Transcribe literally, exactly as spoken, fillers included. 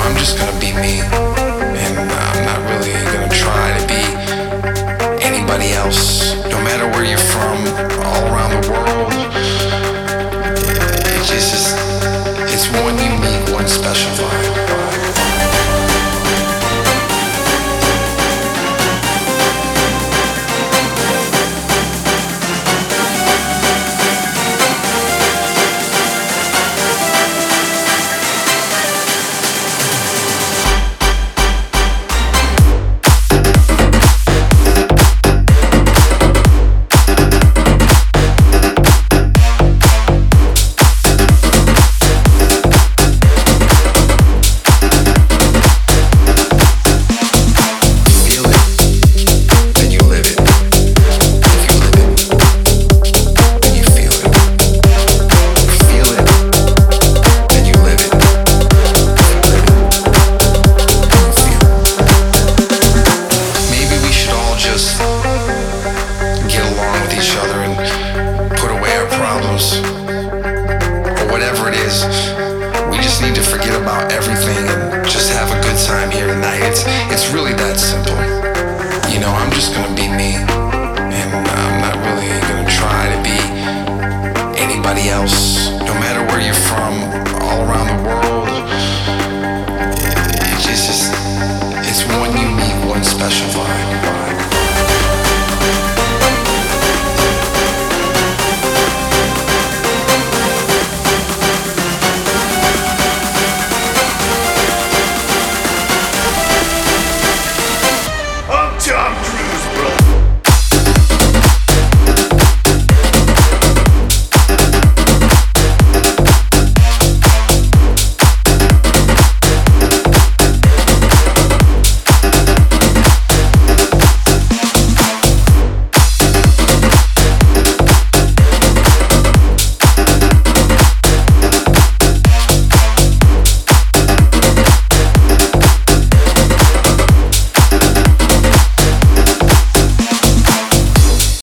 I'm just gonna be me, and I'm not really gonna try to be anybody else. No matter where you're from, all around the world, it just, it's one unique, one special vibe. Or whatever it is, we just need to forget about everything and just have a good time here tonight. It's it's really that simple. You know, I'm just gonna be me, and I'm not really gonna try to be anybody else.